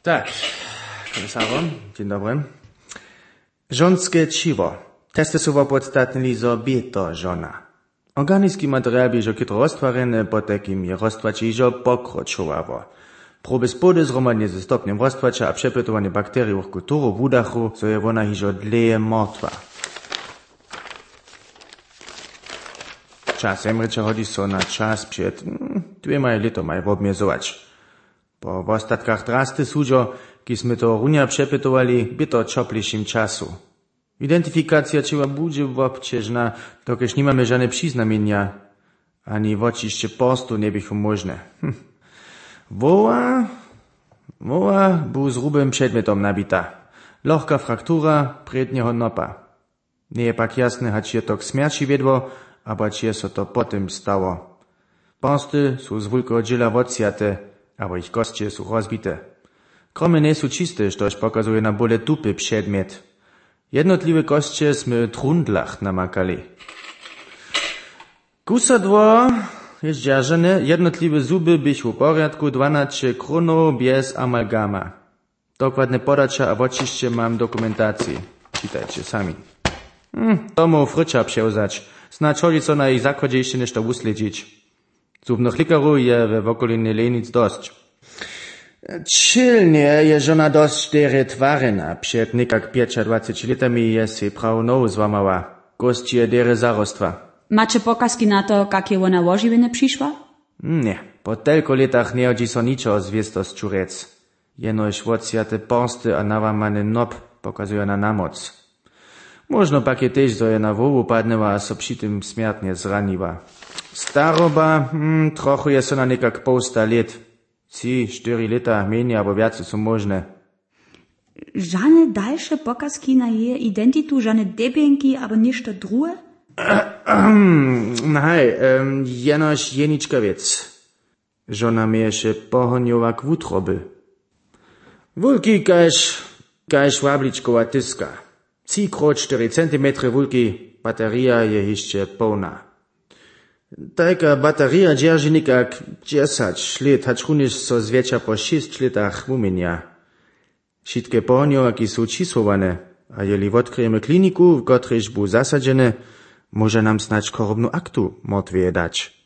Tak, komisarzu, dzień dobry. Żonskie ciwo. Testy są podstatne, zo bieto żona. Organiski materiał bieżo kitro roztwarene, po takim je roztwacie iżo pokročowało. Próby spody zromadnie ze stopniem roztwacia a przepytowanie bakterii w kulturu w udachu, so je ona iżo dleje martwa. Czasem reče hodzi so na czas przed 2 letami obmiezować. Po ostatkach drasty sudzo, kismy to runia przepytowali, by to czopliszym czasu. Identyfikacja ciała będzie obciężna, dokeż nie mamy żadne przyznamienia, ani w oczyście postu nie bychu możne. Woła był z grubym przedmietom nabita. Lohka fraktura predniego nopa. Nie je pak jasne, hać je to k śmierci wiedło, abo czy so to potem stało. Posty są z wulko dziela odsjate, abo ich kości są rozbite. Kromy nie są czyste, štož pokazuje na bole tupy przedmiot. Jednotliwe koście sme trundlach namakali. Kusadło jest dzierżane, jednotliwe zuby byś w porядku 12 kronów bez amalgama. Dokładne podacia a w oczyście mam dokumentacji. Czytajcie sami. Tomu frycza przełzać. Snad chodzi co na ich zakładzie jeszcze nešto usledzić. Zubnych likarów je w okolinie Lenic dość. Čilnie je žona dość twarena. Przed nekak 25 letami je si prav novu złamała. Kość je dere zarostva. Macie pokazki na to, jakie ona ożywienie przyszła? Nie, po telko letach nie chodzi so niczo zwiestos czurec. Jenoś odsjate posty a nawamany nop pokazuje na namoc. Można pakie też, zo je na wołu padnęła a so przy tym śmiertnie zraniła. Staroba, trochu je so na nekak posta let. 3-4 lata mniej albo więcej są możne. Żadne dalsze pokazki na jej identytu, żadne debienki albo ništo drugie? Jenoś jeniczka wiec. Żona mieše pohoniowa k wutroby. Wulki kaž szwabliczkowa tyska. 3x4 cm wulki, bateria je jeszcze pełna. Taka bateria dzierży nikak 10 lat, hać również so zwiecza po 6 latach umienia. Wszystkie pohoniołaki są čísłowane, a jeli odkryjemy kliniku, w którejś był zasadzene, może nam snać chorobną aktu motwie dać.